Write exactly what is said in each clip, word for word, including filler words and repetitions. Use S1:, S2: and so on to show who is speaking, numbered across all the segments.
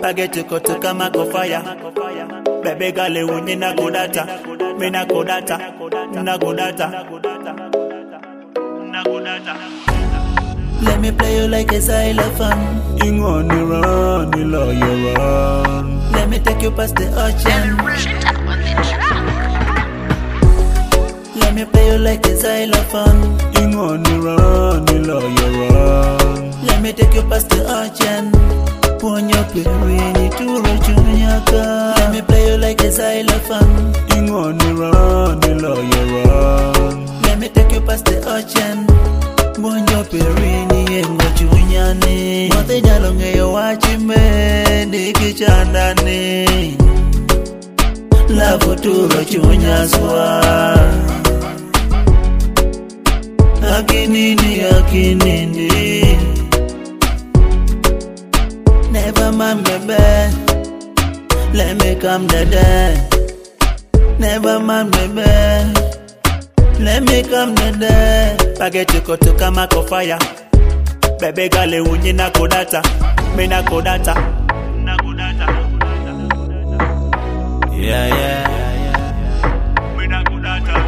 S1: Bagete koto kama kofaya. Bebe gale unye na godata. Me na godata. Na godata. Na godata. Let me play you like a xylophone.
S2: Ing on the run, the lawyer run.
S1: Let me take you past the ocean. Let me play you like a xylophone.
S2: Ing on the run, the lawyer run.
S1: Let me take you past the ocean. Ponyo perini turo chunyaka. Let me play you like a xylophone.
S2: Ing on the run, the lawyer run.
S1: Let me take you past the ocean. Ponyo perini engo chunyane. Mote jalonge yo wachime diki chandane. Love turo chunyaswa. Akinini akinini. Never mind, baby. Let me come there. Never mind, baby. Let me come there. Bagete koto kama kofaya. Bebe gale unye na kodata. Me na kodata. Na kodata. Yeah, yeah, yeah. Me na kodata.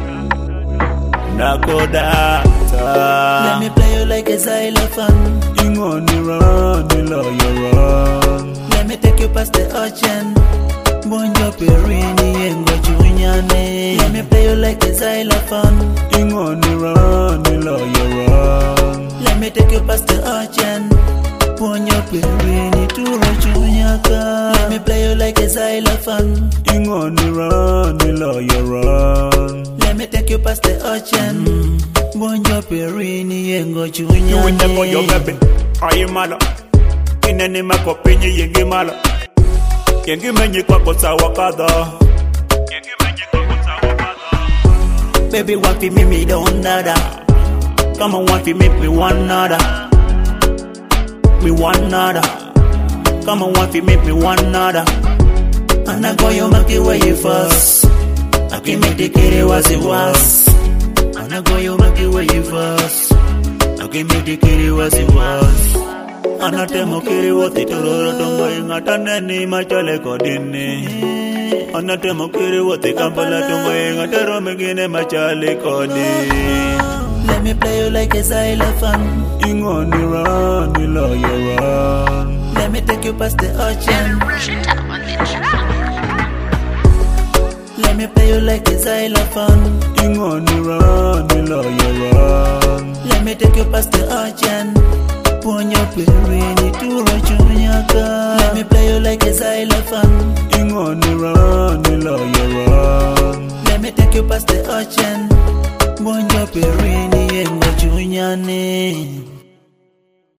S1: Na kodata. Let me play you like a xylophone.
S2: Ing on the run, the lawyer run.
S1: Let me take you past the ocean. Bonjo perini engo chunyane. Let me play you like a xylophone.
S2: Ing on the run, the lawyer run.
S1: Let me take you past the ocean. Bonjo perini turo chunyaka. Let me play you like a xylophone.
S2: Ing on the run, the lawyer run.
S1: Let me take you past the ocean. Bonjo perini engo chunyane.
S3: You in the boy baby, are you mala? In any mako penye yengi mala. Yengi menye kwa kosa wakada. Yengi menye kwa kosa wakada.
S1: Baby want fi me me don't nada. Come on want fi make me one nada. Me one nada. Come on want fi make me one nada. And I go you make it where you first. I can make the kitty was it was. And I go you make it where you first. I can make the kitty was it was. Anatemo kiri wote tororo tongo ingata neni machale kodini. Anatemo kiri wote kampala tongo ingata romegine machale kodi. Let me play you like a xylophone.
S2: Ing on the run, the lawyer run.
S1: Let me take you past the ocean. Let me play you like a xylophone.
S2: Ing on the run, the lawyer run.
S1: Let me take you past the ocean. Ponyo perini turo chunyaka. Let me play you like a xylophone.
S2: Ing on the run, the lawyer run.
S1: Let me take you past the ocean. Ponyo perini engo chunyane.